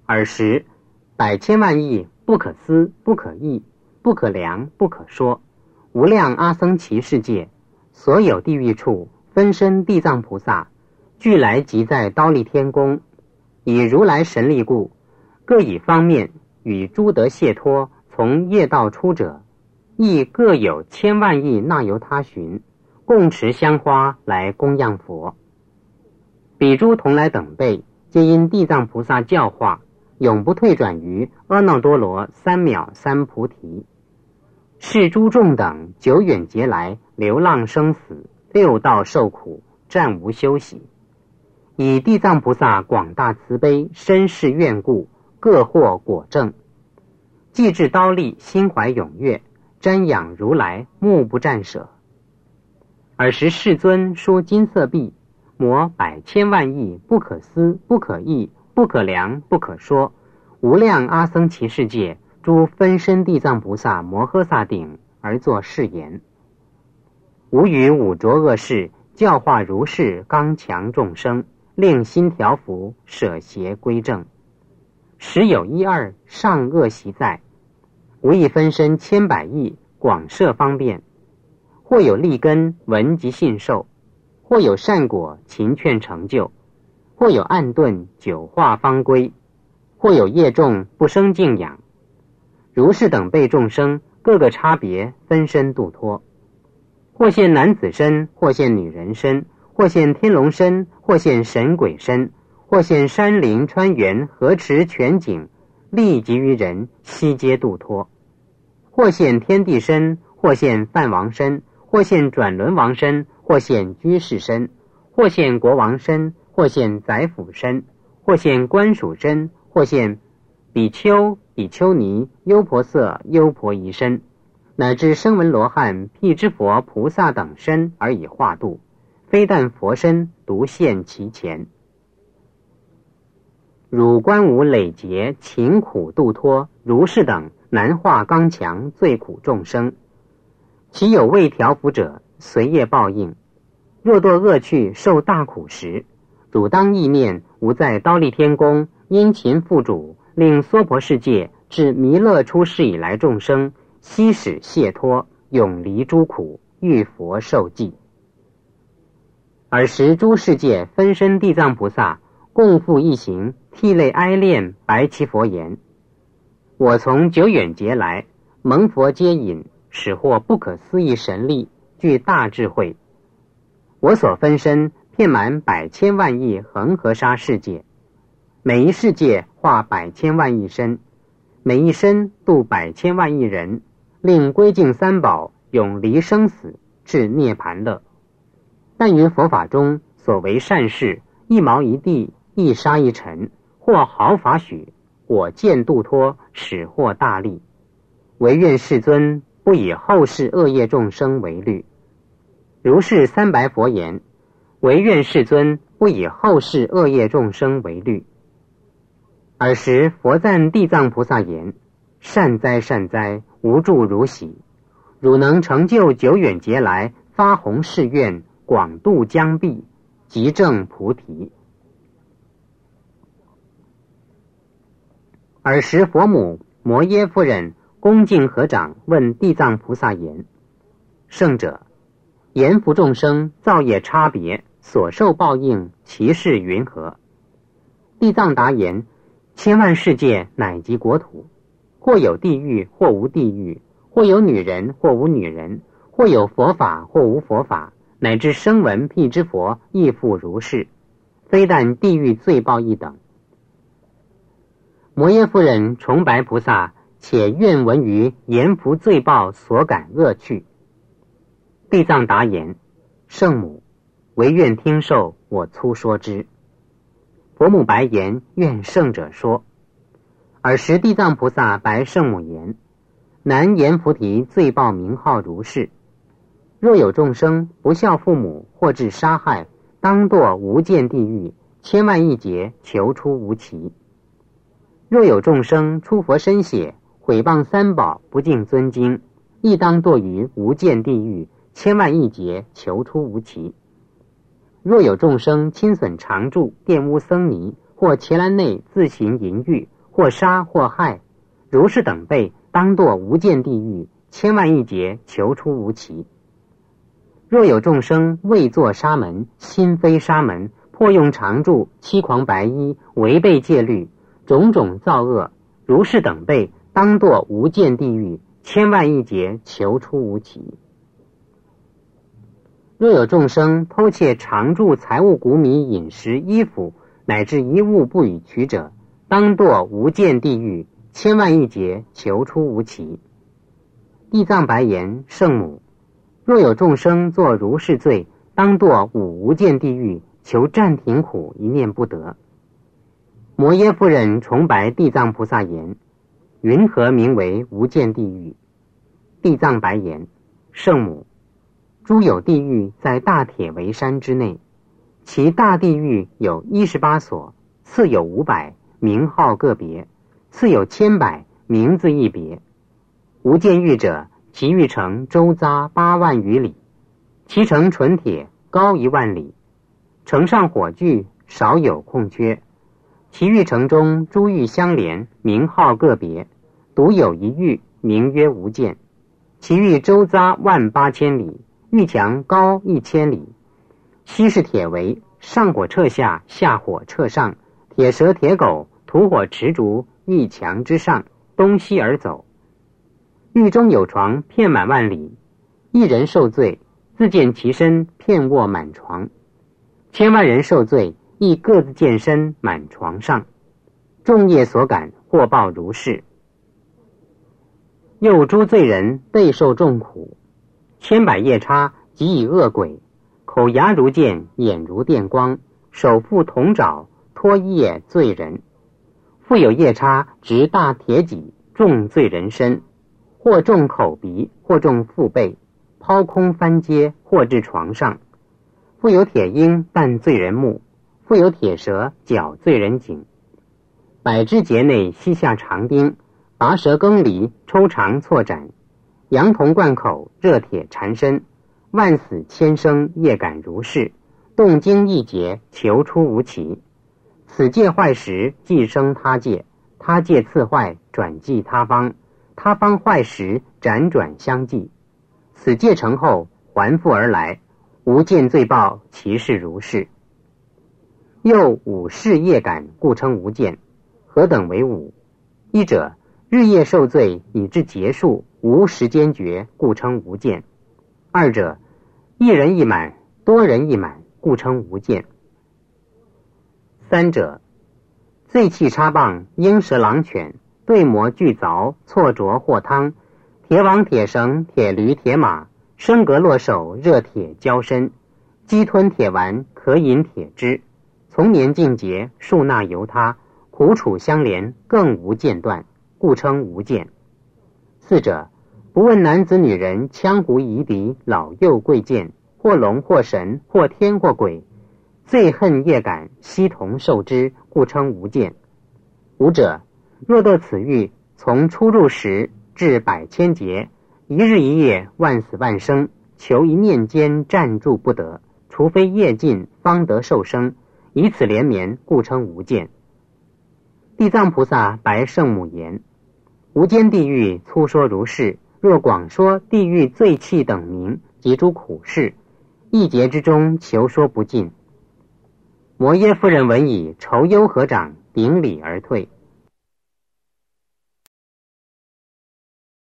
尔时百千万亿不可思不可议不可量不可说，无量阿僧祇世界，所有地狱处分身地藏菩萨，俱来集在忉利天宫，以如来神力故，各以方面与诸德解脱从业道出者，亦各有千万亿那由他巡，共持香花来供养佛。彼诸同来等辈，皆因地藏菩萨教化，永不退转于阿耨多罗三藐三菩提。是诸众等久远劫来流浪生死，六道受苦，暂无休息。以地藏菩萨广大慈悲，深世愿故，各获果证。既至忉利，心怀踊跃，瞻仰如来，目不暂舍。尔时世尊说金色臂，摩百千万亿不可思不可议不可量不可说，无量阿僧祇世界诸分身地藏菩萨摩诃萨顶，而作是言：吾于五浊恶世，教化如是刚强众生，令心调伏，舍邪归正。时有一二上恶习在，无一分身千百亿，广设方便。或有利根闻及信受，或有善果勤劝成就，或有暗钝久化方归，或有业重不生敬仰。如是等辈众生，各个差别分身度脱，或现男子身，或现女人身，或现天龙身，或现神鬼身，或现山林川原河池泉井，利及于人，悉皆度脱。或现天地身，或现梵王身，或现转轮王身，或现居士身，或现国王身，或现宰辅身，或现官属身，或现比丘比丘尼优婆塞优婆夷身，乃至声闻罗汉辟支佛菩萨等身而以化度，非但佛身独现其前。汝观无累劫勤苦度脱，如是等难化刚强最苦众生，其有未调伏者，随业报应。若堕恶趣受大苦时，汝当意念吾在忉利天宫殷勤付主，令娑婆世界至弥勒出世以来众生悉使解脱，永离诸苦，遇佛受记。尔时诸世界分身地藏菩萨共赴一行，涕泪哀恋，白其佛言：我从久远劫来，蒙佛接引，使获不可思议神力，具大智慧。我所分身遍满百千万亿恒河沙世界，每一世界化百千万亿身，每一身度百千万亿人，令归敬三宝，永离生死，至涅盘乐。但于佛法中所为善事，一毛一地，一沙一尘，或毫法许，我见度脱，使获大利。唯愿世尊不以后世恶业众生为虑。如是三白佛言：唯愿世尊不以后世恶业众生为虑。尔时佛赞地藏菩萨言：善哉善哉，无住如喜。汝能成就久远劫来发弘誓愿，广度疆壁，即证菩提。尔时佛母摩耶夫人恭敬合掌问地藏菩萨言：圣者，阎浮众生造业差别，所受报应，其事云何？地藏答言：千万世界乃及国土，或有地狱，或无地狱，或有女人，或无女人，或有佛法，或无佛法，乃至声闻辟支佛亦复如是，非但地狱罪报一等。摩耶夫人崇白菩萨，且愿闻于阎浮罪报所感恶趣。地藏答言：圣母，唯愿听受，我粗说之。佛母白言：愿圣者说。尔时地藏菩萨白圣母言：南阎浮提罪报名号如是。若有众生不孝父母，或致杀害，当堕无间地狱，千万亿劫，求出无期。若有众生出佛身血，毁谤三宝，不敬尊经，亦当堕于无间地狱，千万亿劫，求出无期。若有众生亲损常住，玷污僧尼，或伽蓝内自行淫欲， 或杀或害，如是等辈，当堕无间地狱，千万亿劫，求出无期。若有众生未作沙门，心非沙门，破用常住，欺狂白衣，违背戒律，种种造恶，如是等辈，当堕无间地狱，千万亿劫，求出无期。若有众生偷窃常住财物谷米饮食衣服，乃至一物不与取者，当堕无间地狱，千万亿劫，求出无期。地藏白言：圣母，若有众生作如是罪，当堕五无间地狱，求暂停苦，一念不得。摩耶夫人重白地藏菩萨言：云何名为无间地狱？地藏白言：圣母，诸有地狱在大铁围山之内，其大地狱有18所，次有500，名号各别，次有1,00000，名字一别。无间狱者，其狱城周匝8万余里，其城纯铁，高1万里，城上火炬，少有空缺。其狱城中诸狱相连，名号各别，独有一狱，名曰无间。其狱周匝18000里，狱墙高1000里，西是铁围，上火彻下，下火彻上，铁蛇铁狗，土火持烛，狱墙之上，东西而走。狱中有床，遍满万里，一人受罪，自见其身，遍卧满床；1,000万人受罪，亦各自见身满床上。众业所感，获报如是。又诸罪人备受重苦，1,000,000夜叉，即以恶鬼，口牙如剑，眼如电光，手负铜爪，拖曳罪人。复有夜叉执大铁戟，重罪人身，或中口鼻，或中腹背，抛空翻阶，或至床上。复有铁鹰弹罪人目，复有铁蛇绞罪人颈。百枝节内膝下长钉，拔舌更离，抽肠错斩，羊铜贯口，热铁缠身，万死千生，业感如是，动经一劫，求出无期。此界坏时，即生他界，他界次坏，转继他方，他方坏时，辗转相继。此界成后，还复而来，无间罪报，其事如是。又五世业感，故称无间。何等为五？一者，日夜受罪，以致结束，无时间觉，故称无间。二者，一人一满，多人一满，故称无间。三者，醉气插棒，鹰蛇狼犬，对魔俱凿，错着或汤，铁网铁绳，铁驴铁马，升格落手，热铁交身，鸡吞铁丸，可饮铁汁，从年尽节，数纳由他，苦楚相连，更无间断，故称无间。四者，不问男子女人，羌胡夷狄，老幼贵贱，或龙或神，或天或鬼，罪恨业感，悉同受之，故称无间。五者，若得此狱，从出入时至百千劫，一日一夜，万死万生，求一念间暂住不得，除非业尽，方得受生，以此连绵，故称无间。地藏菩萨白圣母言：无间地狱粗说如是，若广说地狱罪气等名及诸苦事，一劫之中求说不尽。摩耶夫人闻已，愁忧合掌，顶礼而退。